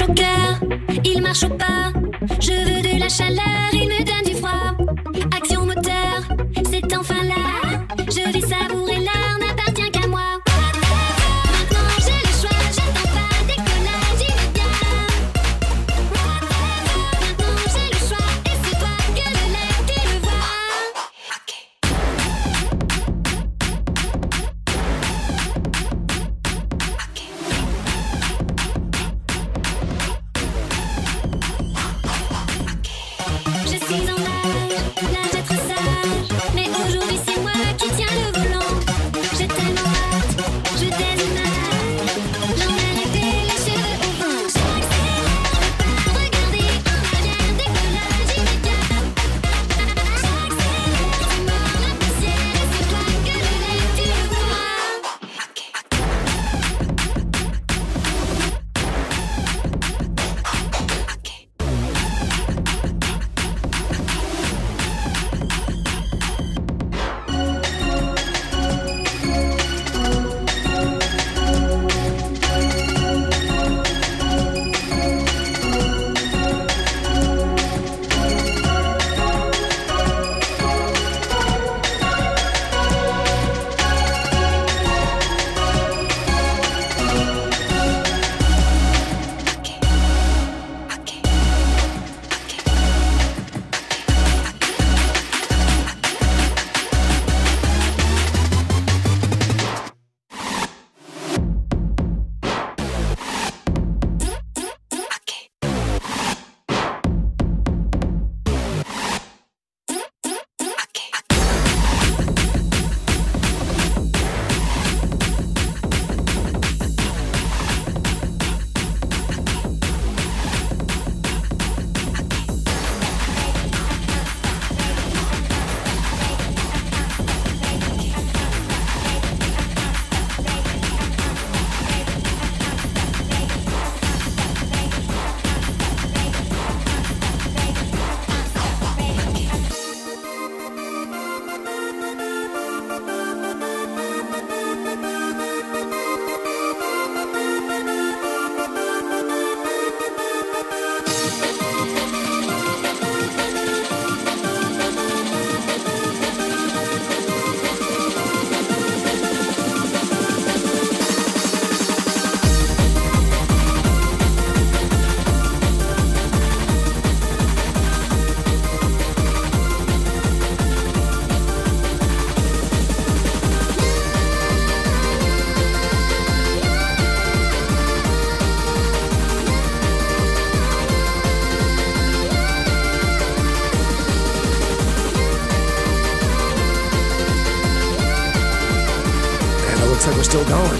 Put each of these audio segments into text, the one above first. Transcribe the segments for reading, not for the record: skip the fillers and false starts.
au cœur, il marche au pas. Je veux de la chaleur, il me donne du froid. Action moteur, c'est enfin là. Je vais savourer l'art, n'appartient qu'à moi. Maintenant j'ai le choix, j'attends pas décollage immédiat. Maintenant j'ai le choix, et c'est toi que je lève, tu le vois. Je suis en l'âge d'être sage, mais aujourd'hui c'est moi qui tiens le volant. J'ai tellement hâte, je déménage. J'en ai arrêté les cheveux au vent. J'accélère, je veux pas regarder en arrière, décollage immédiat. J'accélère, tu mords la poussière, et c'est toi que je lève, tu le vois. And it looks like we're still going.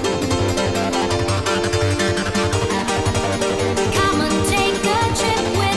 Come and take a trip with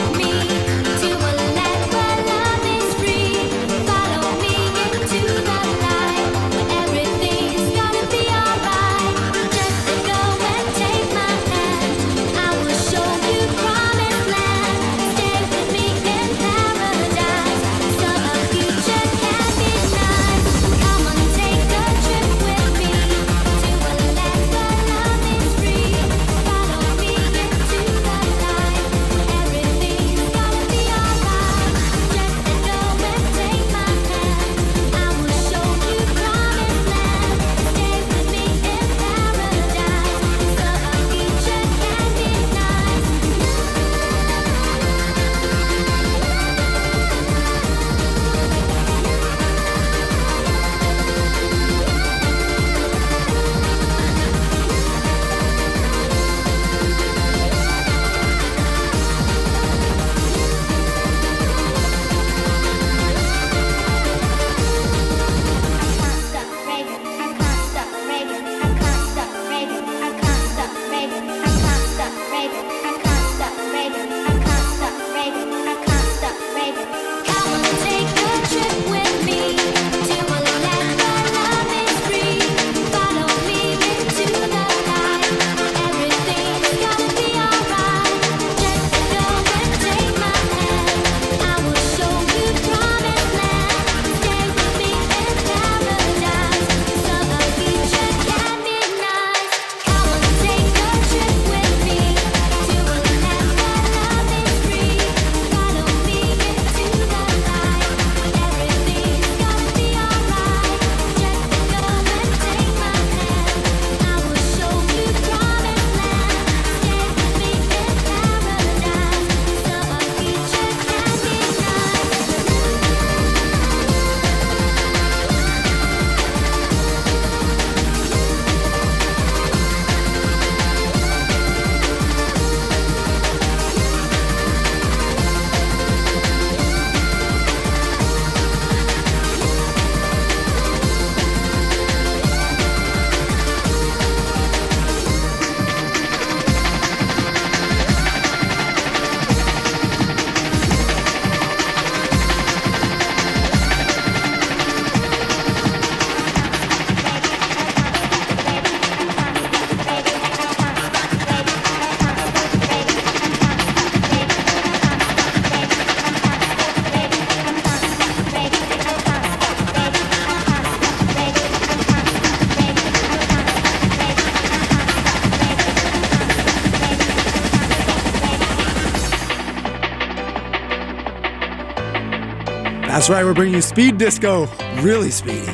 That's right, we're bringing you speed disco. Really speedy.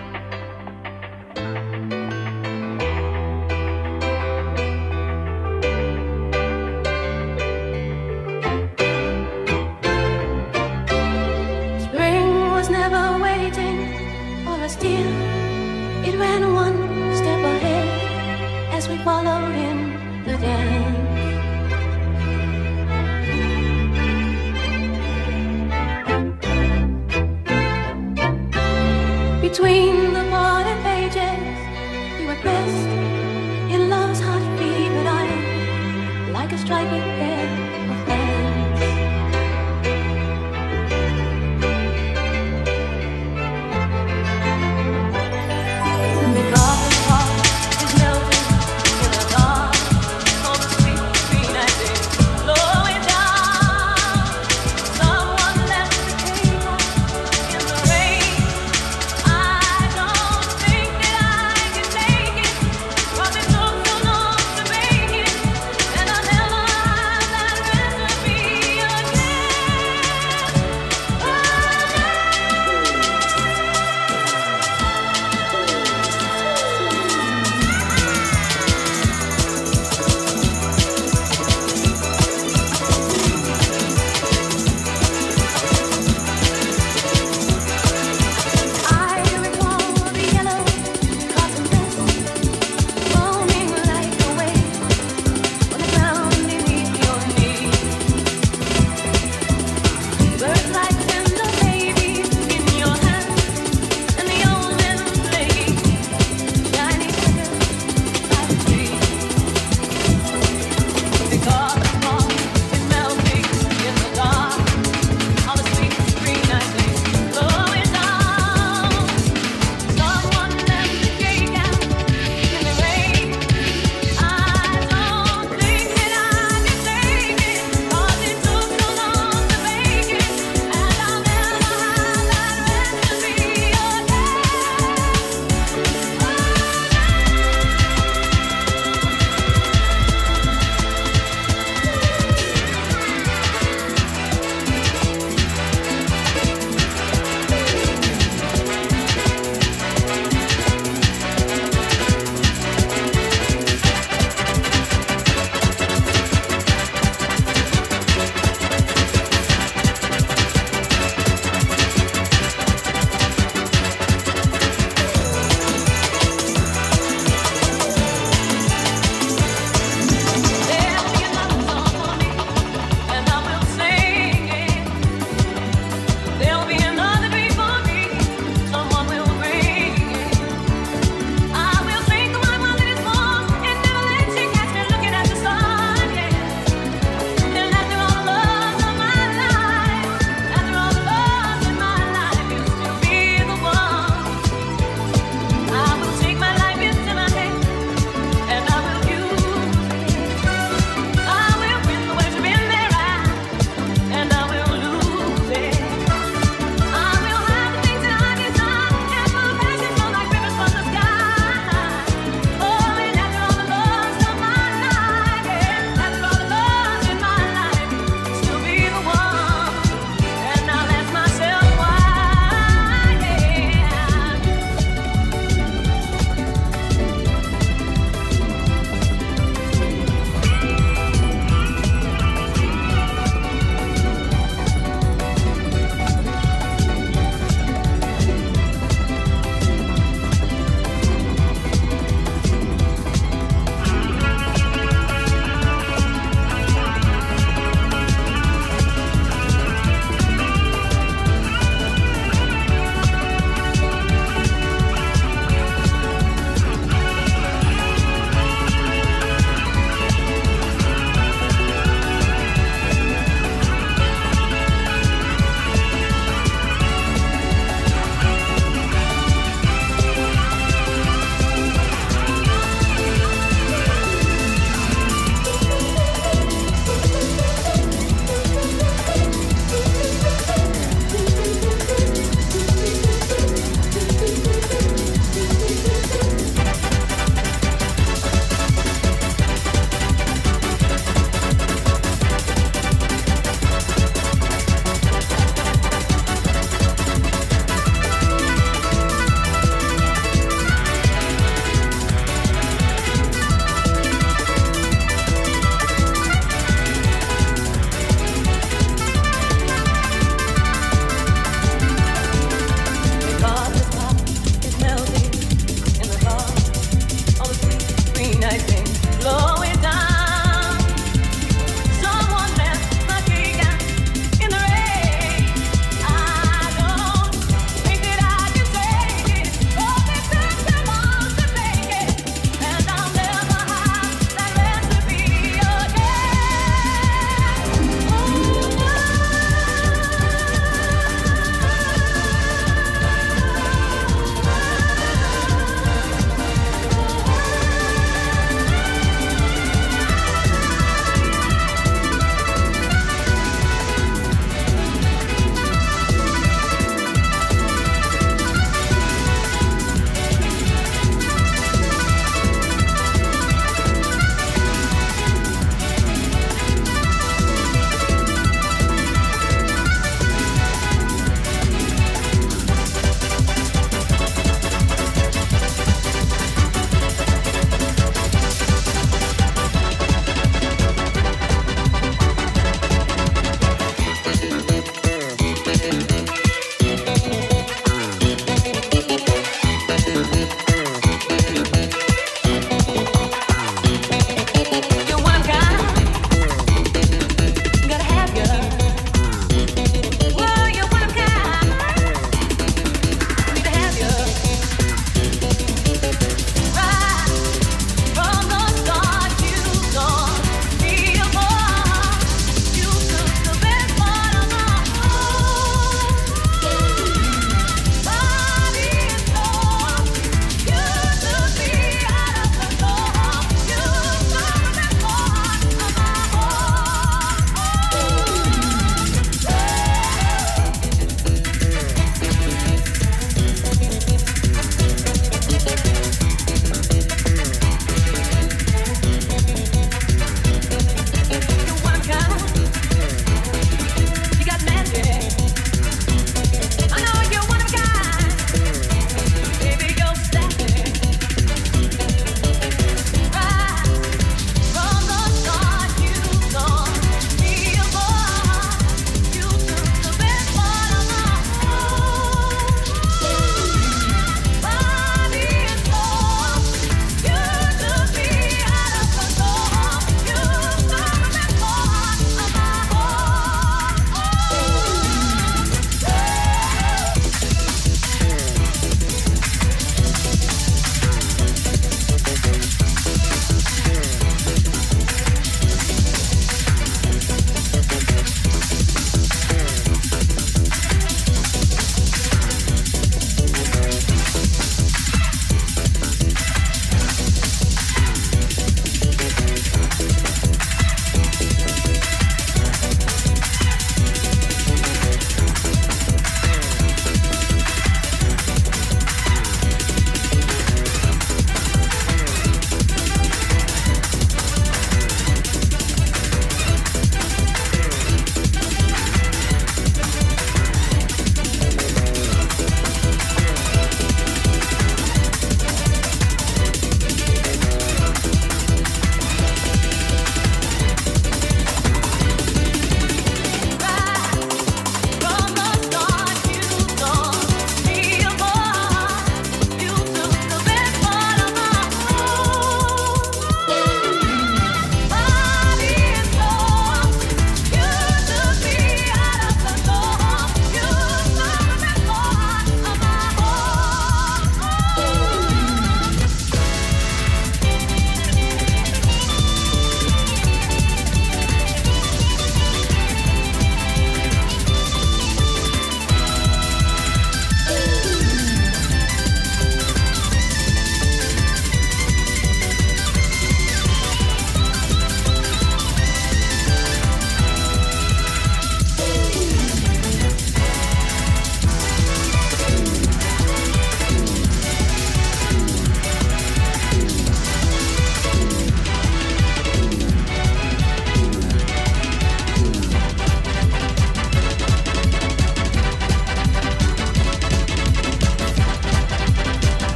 Spring was never waiting for us, dear. It ran one step ahead as we followed in the dance. Between the parted pages, we were dressed in love's heartbeat, but I am like a striped pair of pants. Because the heart is melting in the dark.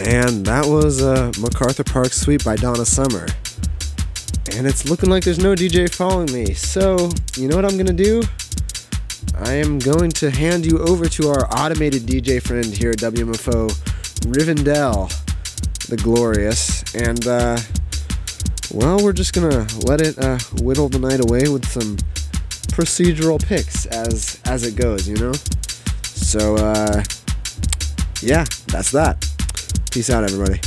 And that was MacArthur Park Suite by Donna Summer. And it's looking like there's no DJ following me. So, you know what I'm going to do? I am going to hand you over to our automated DJ friend here at WMFO, Rivendell, the Glorious. And, well, we're just going to let it whittle the night away with some procedural picks as it goes, you know? So, yeah, that's that. Peace out, everybody.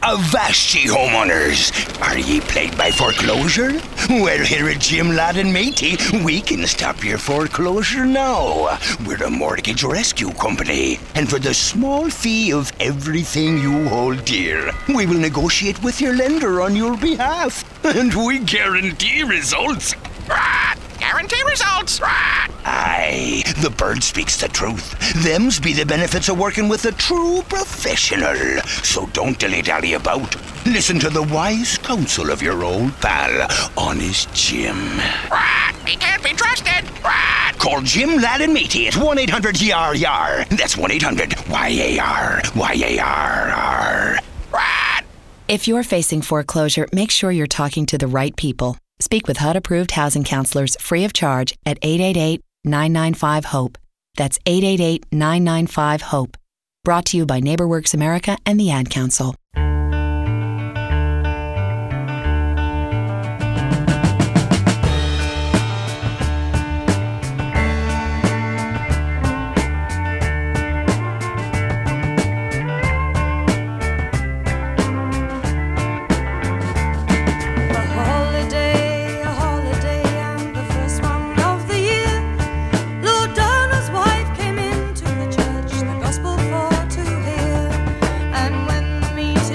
Avast ye homeowners! Are ye plagued by foreclosure? Well, here at Jim Ladd and Matey, we can stop your foreclosure now. We're a mortgage rescue company, and for the small fee of everything you hold dear, we will negotiate with your lender on your behalf, and we guarantee results. Guarantee results. Aye, the bird speaks the truth. Them's be the benefits of working with a true professional. So don't dilly-dally about. Listen to the wise counsel of your old pal, Honest Jim. He can't be trusted. Call Jim Ladd and Matey at 1-800-YAR-YAR. That's 1-800-YAR. YAR. If you're facing foreclosure, make sure you're talking to the right people. Speak with HUD-approved housing counselors free of charge at 888-995-HOPE. That's 888-995-HOPE. Brought to you by NeighborWorks America and the Ad Council. Me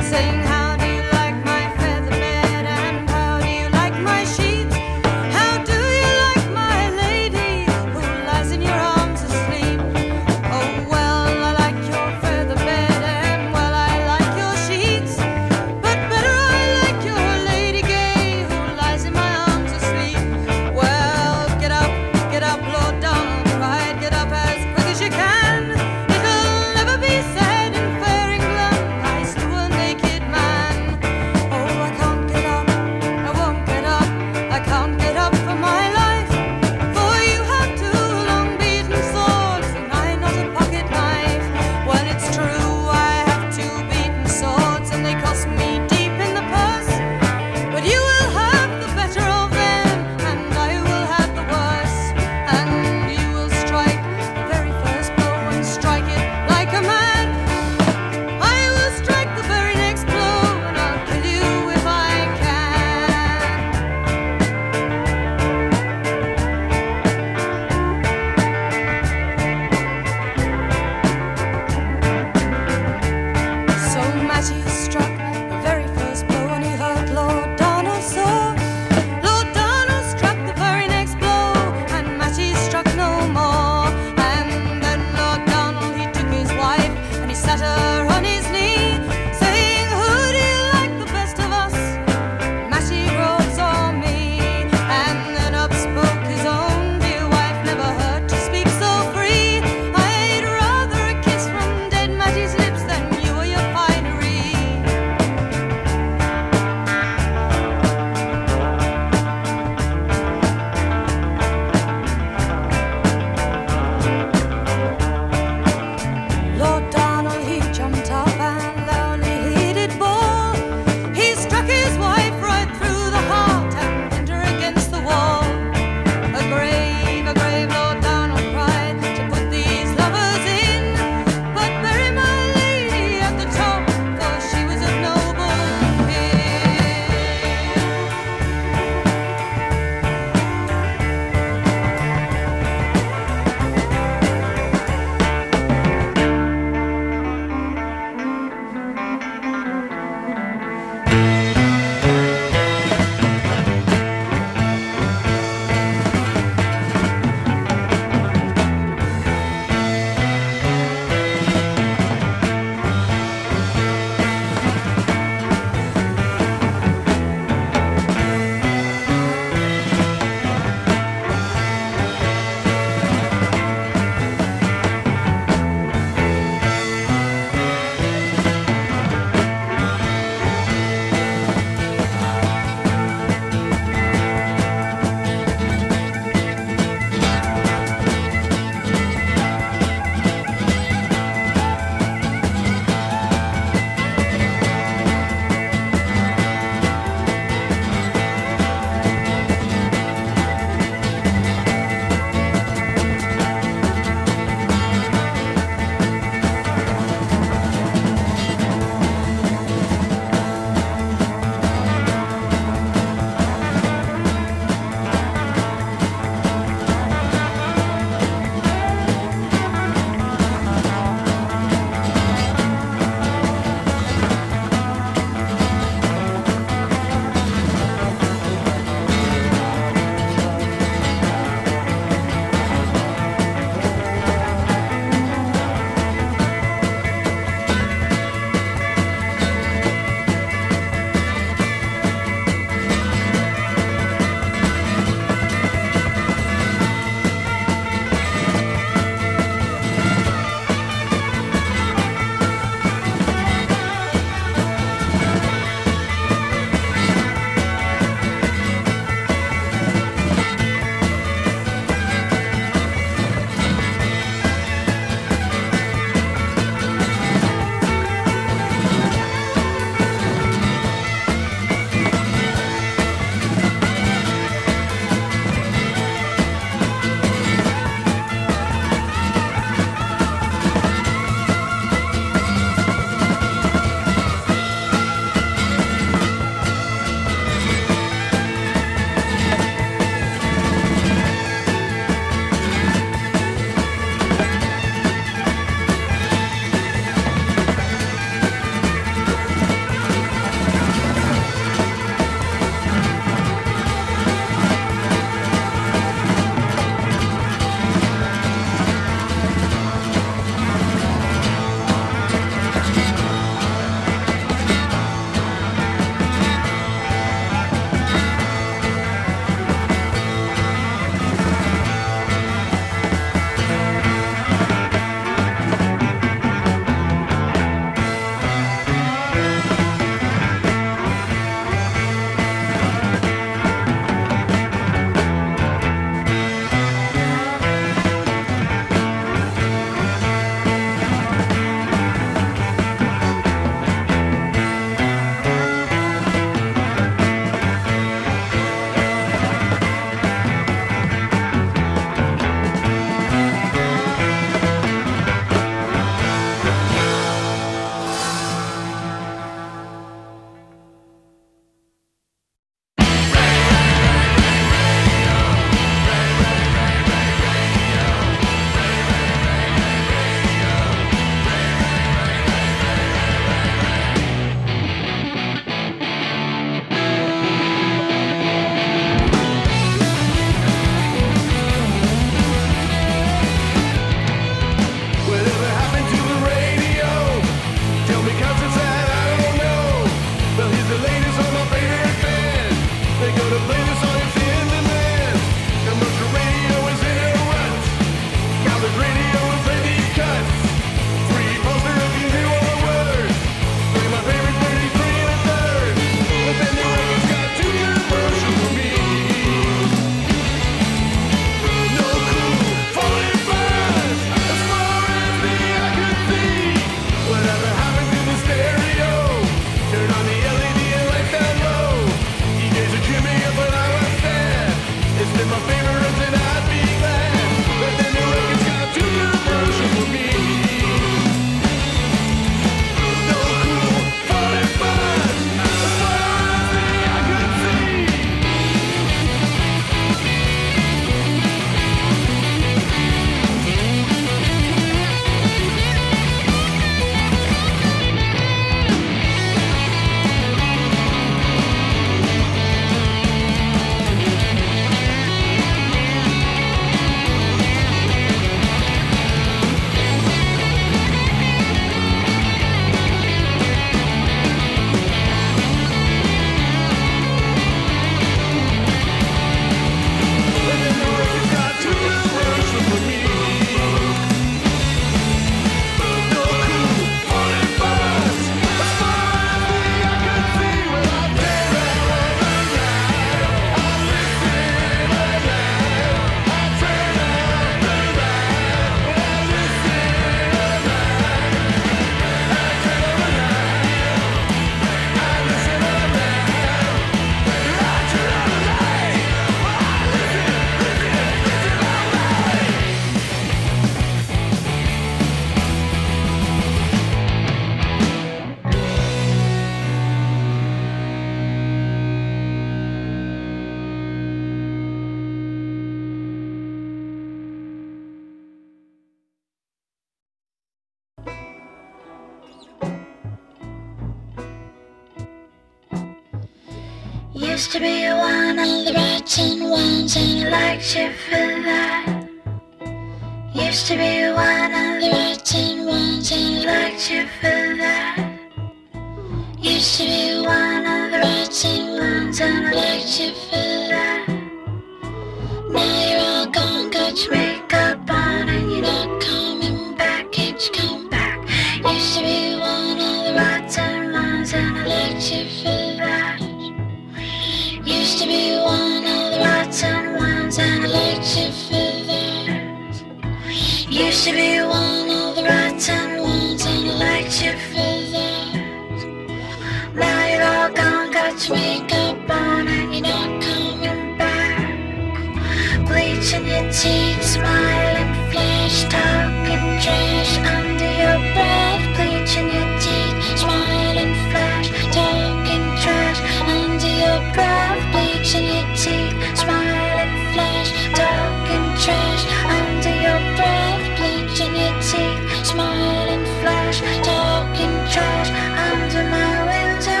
Used to be one of the rotten ones and I liked you for that. Used to be one of the rotten ones and I liked you for that. Used to be one of the rotten ones and I liked you for that. Now you're all gone, got your makeup on and you're not coming back. Can't you come back? Used to be one of the rotten ones and I liked you for that. Used to be one of the rotten ones and I liked you for that. Used to be one of the rotten ones and I liked you for that. Now you're all gone, got your makeup on and you're not coming back. Bleaching your teeth, smiling, flash, talking trash under your breath. Bleaching your teeth, smiling, flash, talking trash under your breath. Bleaching your teeth, smiling, flash, talking trash under your breath. Bleaching your teeth, smiling, flash, talking trash under my window.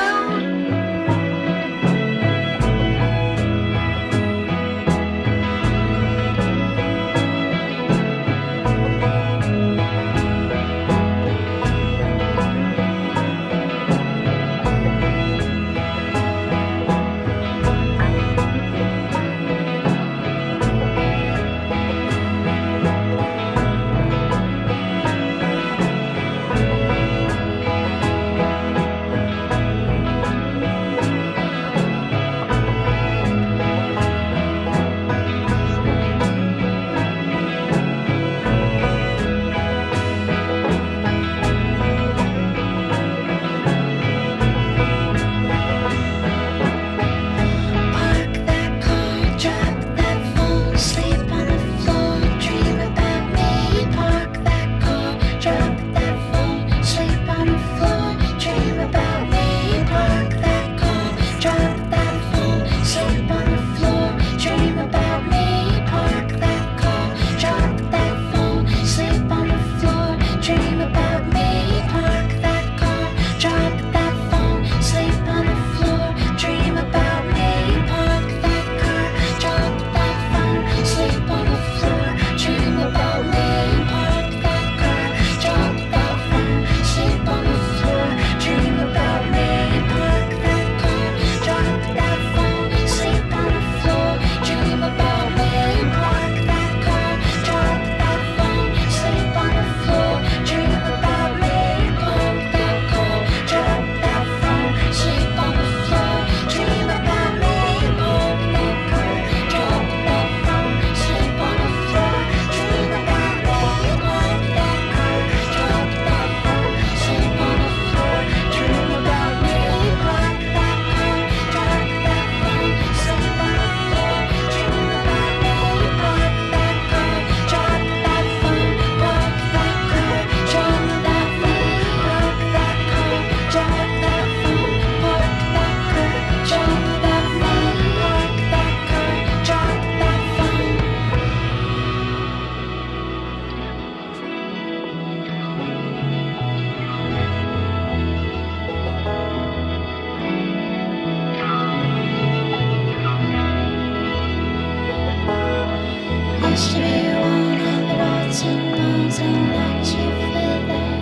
Used to be one of the rotten ones and I liked you for that.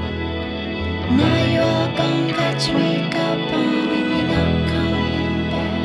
Now you're all gone, got your makeup on and you're not coming back.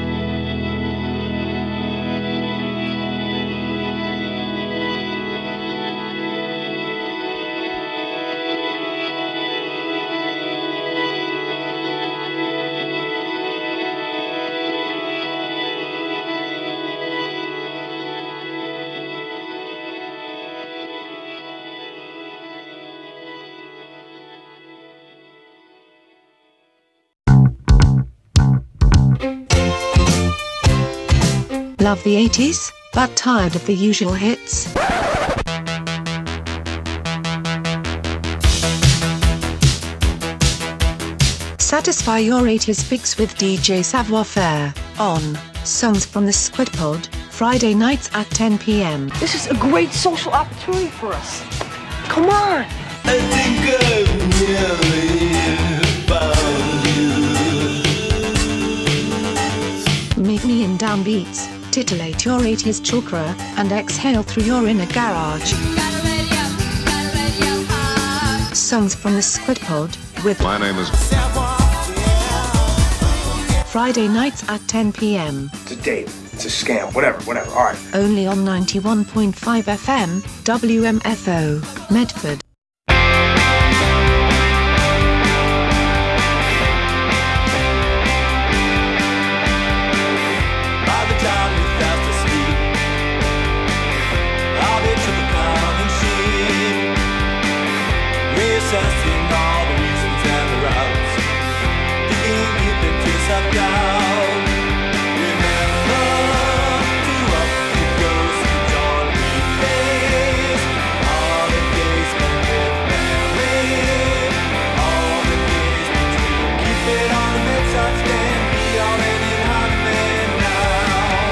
Love the 80s, but tired of the usual hits? Satisfy your 80s fix with DJ Savoir Faire on Songs from the Squid Pod, Friday nights at 10 p.m. This is a great social opportunity for us. Come on! I think I've nearly found you. down beats, titillate your 80s chakra, and exhale through your inner garage. Songs from the Squid Pod, with My name is Friday nights at 10 p.m. It's a date. It's a scam. Whatever. All right. Only on 91.5 FM, WMFO, Medford. By the time you're fast asleep, I'll be to the common sheet, reassessing all the reasons and the routes, digging deep into self-doubt. Remember to up the ghost and John Reed all the days spent with family, all the days between. Keep it on the bedside stand, be already hot man now.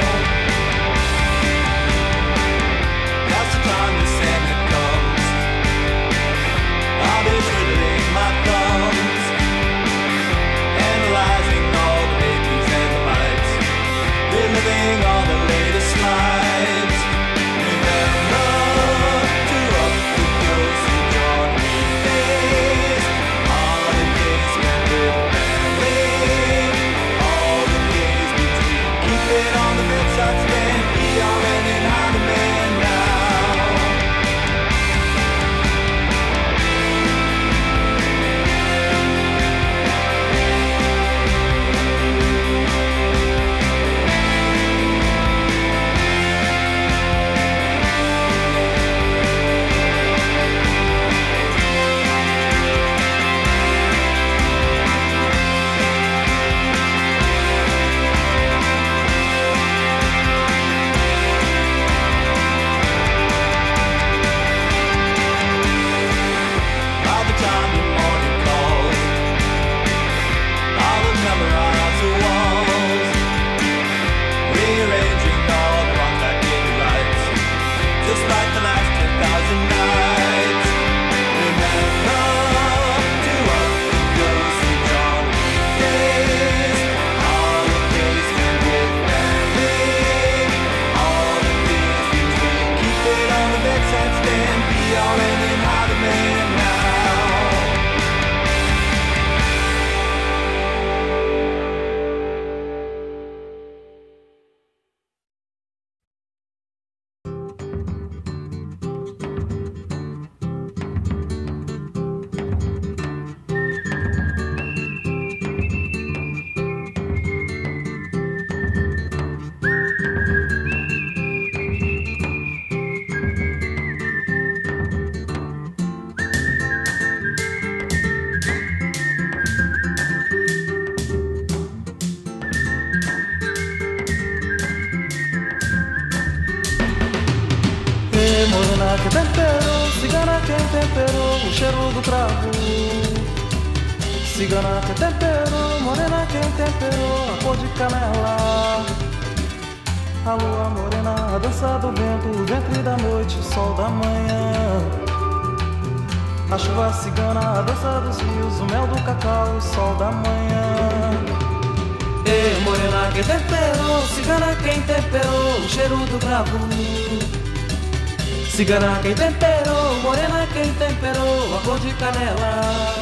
That's the time the Santa comes. I'll be twiddling my thumbs, analyzing all the babies and the lights, reliving all the latest slides. Remember to up the ghost and John Reed all the days spent with family, all the days between. Keep it on the bedside stand, be already hot man now. By the time the morning calls, I'll have memorized the walls, rearranging all the wrongs back into rights, just like the last 10,000 nights. Remember to up the ghost and John Reed all the days spent with family, all the days between. Keep it on the bedside stand, be already hot man now. Ei, morena que temperou, cigana quem temperou o cheiro do cravo. Cigana que temperou, morena quem temperou a cor de canela. A lua morena, a dança do vento, o ventre da noite, o sol da manhã. A chuva cigana, a dança dos rios, o mel do cacau, o sol da manhã. Ei, morena quem temperou, cigana quem temperou o cheiro do cravo. Cigana quem temperou, morena quem temperou a cor de canela.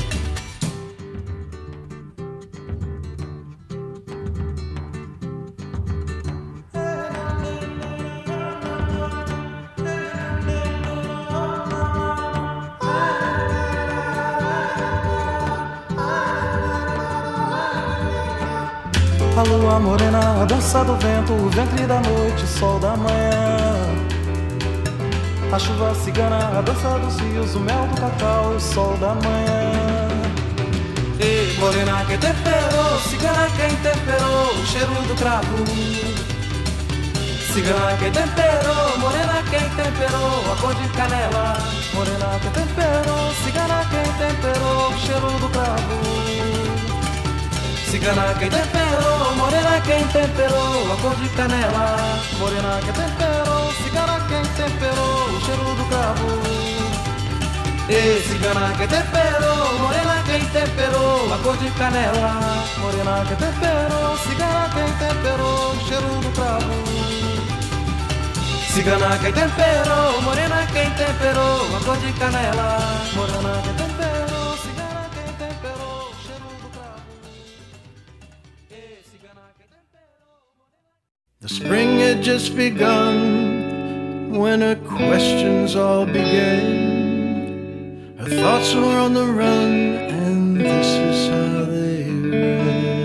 A lua morena, a dança do vento, o ventre da noite, o sol da manhã. A chuva cigana, a dança dos rios, o mel do cacau, o sol da manhã. Ei, morena quem temperou, cigana quem temperou o cheiro do cravo. Cigana quem temperou, morena quem temperou a cor de canela. Morena quem temperou, cigana quem temperou o cheiro do cravo. Cigana quem temperou, morena quem temperou a cor de canela. Morena quem temperou, cigana quem temperou o cheiro do cravo. E cigana quem temperou, morena quem temperou, a cor de canela. Morena quem temperou, cigana quem temperou, cheiro do cravo. Cigana quem temperou, morena quem temperou, a cor de canela. Morena quem temperou, cigana quem temperou, cheiro do cravo. Cigana quem temperou, morena. The spring had just begun when her questions all began. Her thoughts were on the run, and this is how they ran.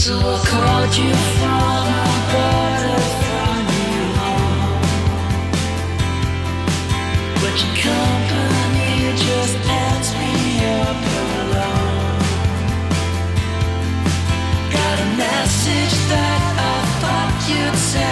So I called you from abroad to find you home, but your company just ends me up alone. Got a message that I thought you'd say.